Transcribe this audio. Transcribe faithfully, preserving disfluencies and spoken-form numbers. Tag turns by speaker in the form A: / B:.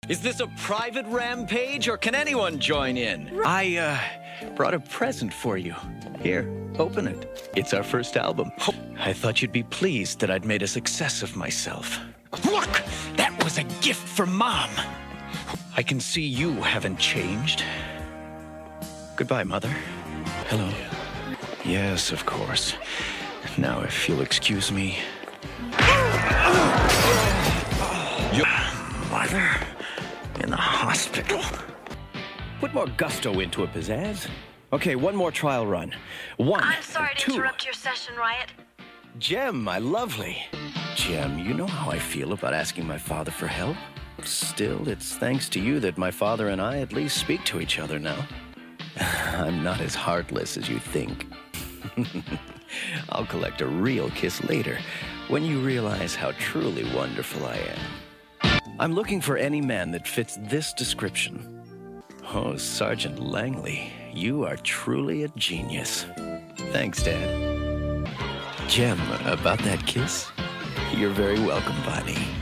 A: Is this a private rampage, or can anyone join in? I, uh, brought a present for you. Here, open it. It's our first album. I thought you'd be pleased that I'd made a success of myself. Look! That was a gift from Mom! I can see you haven't changed. Goodbye, Mother. Hello. Yes, of course. Now, if you'll excuse me. Your mother in the hospital.
B: Put more gusto into it, Pizzazz. Okay, one more trial run. One,
C: I'm sorry to
B: two.
C: interrupt your session, Riot.
B: Jem, my lovely. Jem, you know how I feel about asking my father for help. Still, it's thanks to you that my father and I at least speak to each other now. I'm not as heartless as you think. I'll collect a real kiss later, when you realize how truly wonderful I am. I'm looking for any man that fits this description. Oh, Sergeant Langley, you are truly a genius. Thanks, Dad. Jem, about that kiss? You're very welcome, Bonnie.